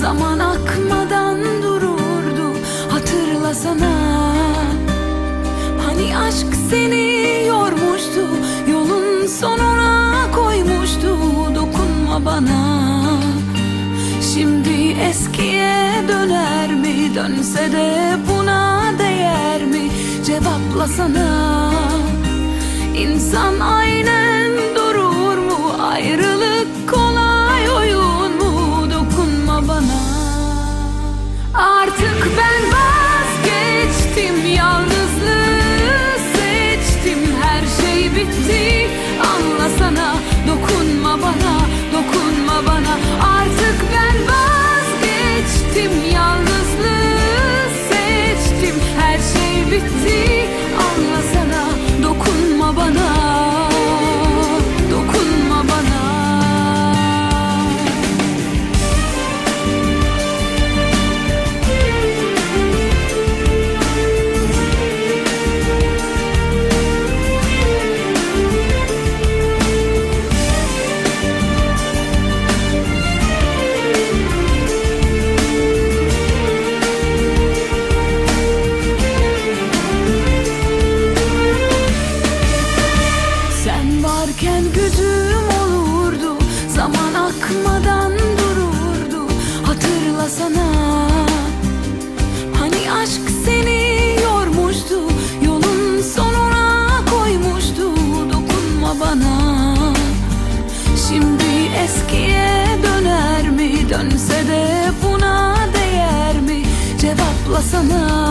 zaman akmadan dururdu. Hatırlasana, hani aşk seni yormuştu, yolun sonuna koymuştu. Dokunma bana. Şimdi eskiye döner mi? Dönse de buna değer mi? Cevaplasana. İnsan aynen durur mu? Ayrılık kolay oyun mu? Dokunma bana. Artık ben vazgeçtim, yalnızlığı seçtim. Her şey bitti, anlasana. Dokunma bana, dokunma bana. Artık ben vazgeçtim, yalnızlığı seçtim. Her şey bitti, anlasana. Dokunma bana, dokunma bana. Varken gücüm olurdu, zaman akmadan dururdu. Hatırlasana, hani aşk seni yormuştu, yolun sonuna koymuştu. Dokunma bana. Şimdi eskiye döner mi? Dönse de buna değer mi? Cevaplasana.